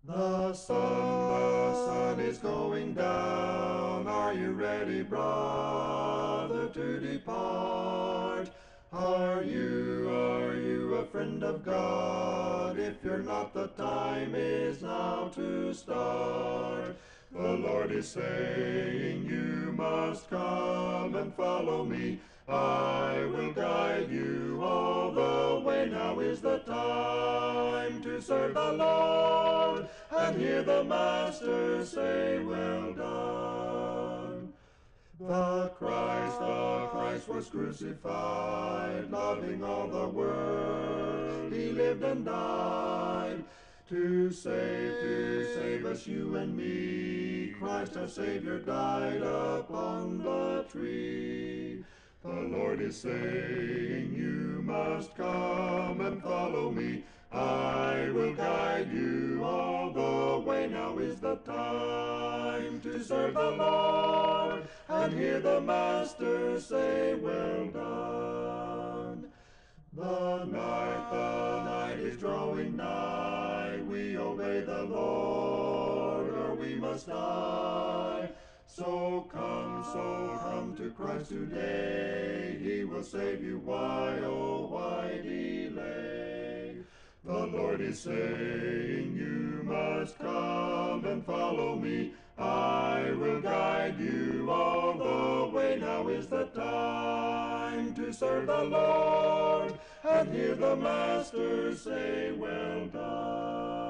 The sun is going down. Are you ready, brother, to depart? Are you a friend of God? If you're not, the time is now to start. The Lord is saying you must come and follow me. I will guide you all the way. Now is the time to serve the Lord and hear the Master say, well done. The Christ was crucified, loving all the world. He lived and died to save us, you and me. Christ our Savior died upon the tree. The Lord is saying you must come and follow me. I will guide you all the way. Now is the time to serve the Lord and hear the Master say, well done. The night is drawing nigh. We obey the Lord, or we must die. So come to Christ today. He will save you. Why, oh, why delay? The Lord is saying you must come and follow me. I will guide you all the way. Now is the time to serve the Lord and hear the Master say, well done.